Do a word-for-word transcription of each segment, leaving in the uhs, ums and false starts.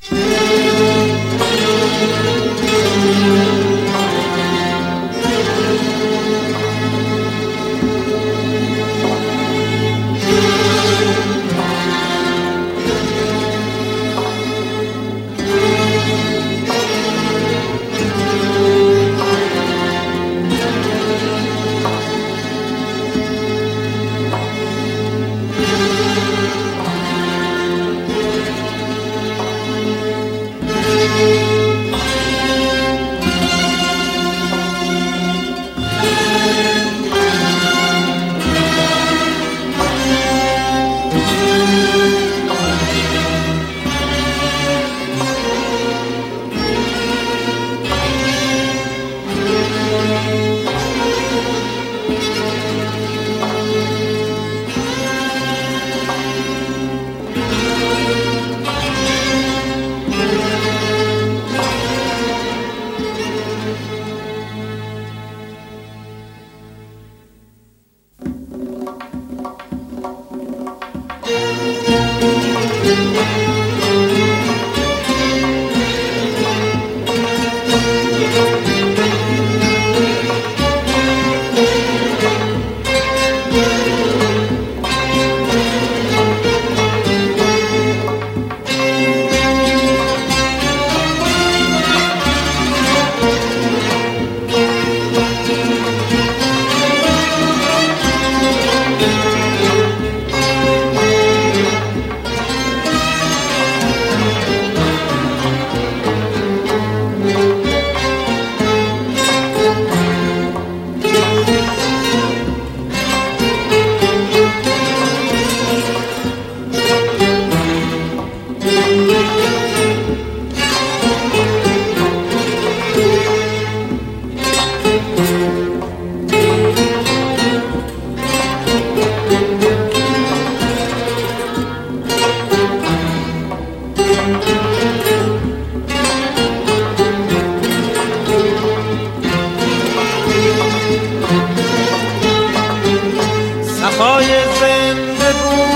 صفای زنده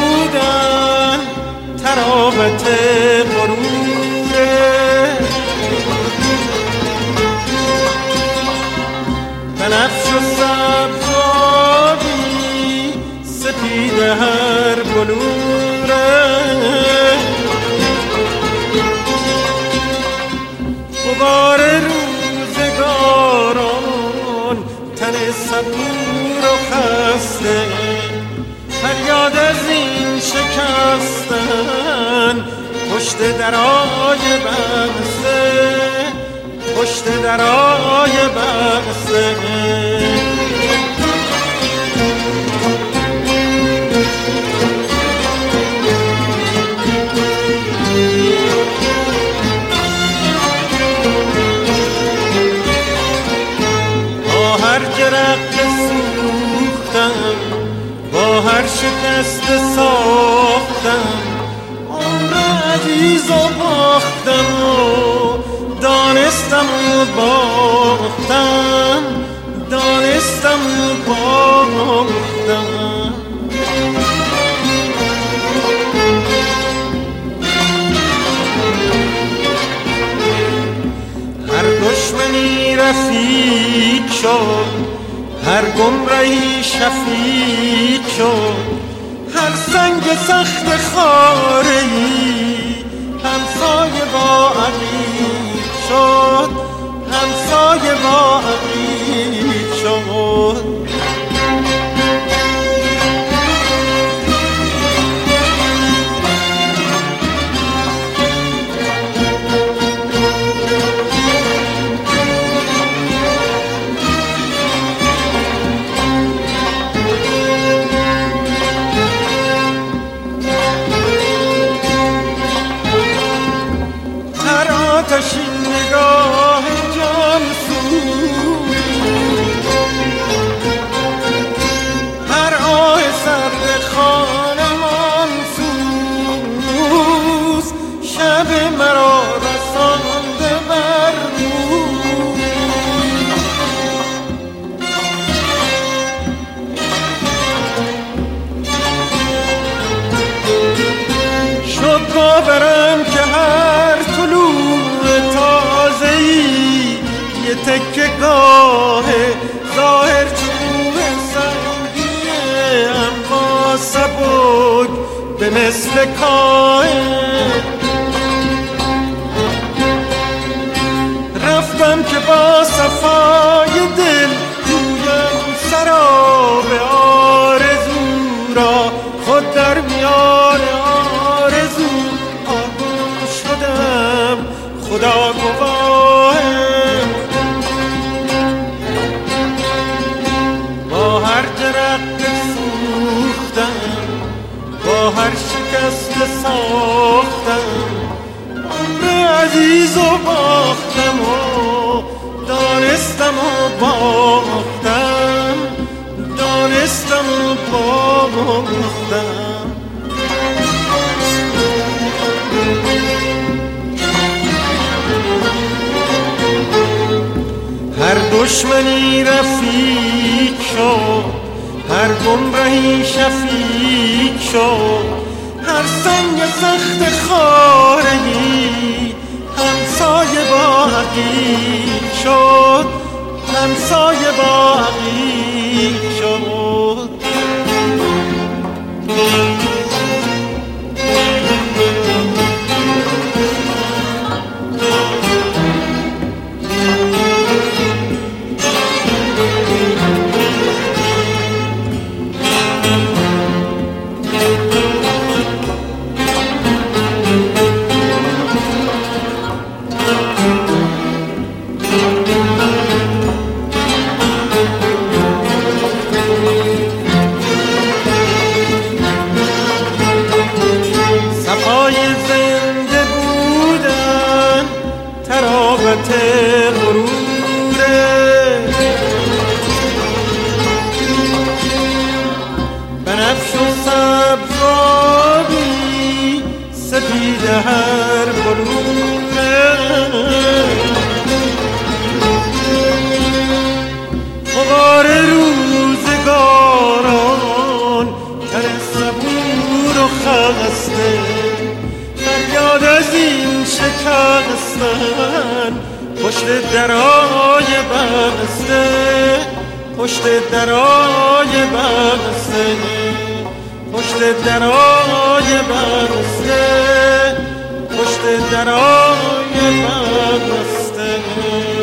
بودن تراوت غروره، بنفش و سبزابی سپید هر بلوره، غبار روزگاران تن صبور و خسته، فریاد از این شکستن پشت درای بسته، پشت درای بسته. با هر جرق سوختم، با هر شکست ساختم، عمر عزیز و باختم و دانستم و باختم، دانستم و باختم. هر دشمنی رفیق شد، هر گمرهی شفیق شد، هر سنگ سخت خاره‌ای همسایه با عقیق شد، همسایه با عقیق شد. آتشین نگاه جان سوز، هر آه سرد خانمان سوز، شب مرا رسانده بر روز. شد باورم که هر تو تکه گاه ظاهر چوب سنگیه، اما سبک به مثل کاه. رفتم که با صفای دل جویم سراب آرزو را، خود در میان آرزو آگوش شدم، خدا گواهم. با هر جرقه سوختم، با هر شکست ساختم، عمر عزیز و باختم و دانستم و باختم، دانستم و باختم. هر دشمنی رفیق شد، هر گمرهی شفیق شد، هر سنگ سخت خارهی همسایه با حقیق شد، همسایه با حقیق شد. بنفش و سبزابی سپید هر بلوره، غبار روزگاران تر صبور و خسته، فریاد از این شکستن پشت درای بسته، پشت درای بسته، پشت درای بسته، پشت درای بسته.